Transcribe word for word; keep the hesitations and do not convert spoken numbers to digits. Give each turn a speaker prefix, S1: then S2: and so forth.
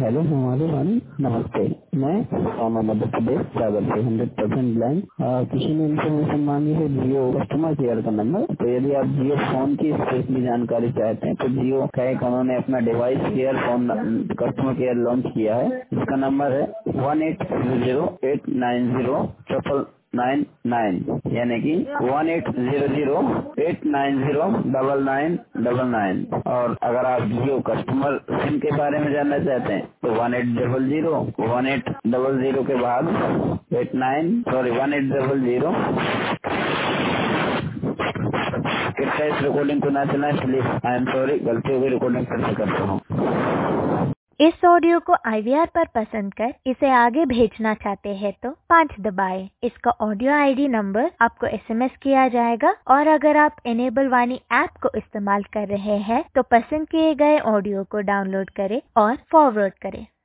S1: Hello हमारे वाणी नमस्ते। मैं सोमा मध्य प्रदेश सागर से हंड्रेड परसेंट ब्लैंक। किसी ने इन्फॉर्मेशन मांगी है जियो कस्टमर केयर का नंबर। तो यदि आप जियो फोन की स्पेशली जानकारी चाहते हैं तो जियो का एक उन्होंने अपना device care phone customer care launch किया है। इसका नंबर है one eight zero zero eight nine zero triple nine nine, यानी कि one eight zero zero eight nine zero double nine double nine. और अगर आप जियो कस्टमर सिम के बारे में जानना चाहते हैं तो one eight double zero one eight double zero के बाद eight nine sorry one eight double zero. कृपया इस रिकॉर्डिंग को ना चलाएं प्लीज। आई एम सॉरी, गलती हो गई, रिकॉर्डिंग फिर से करता हूँ।
S2: इस ऑडियो को आई वी आर पर पसंद कर इसे आगे भेजना चाहते हैं तो पाँच दबाएं। इसका ऑडियो आई डी नंबर आपको एस एम एस किया जाएगा। और अगर आप इनेबल वाणी ऐप को इस्तेमाल कर रहे हैं तो पसंद किए गए ऑडियो को डाउनलोड करें और फॉरवर्ड करें।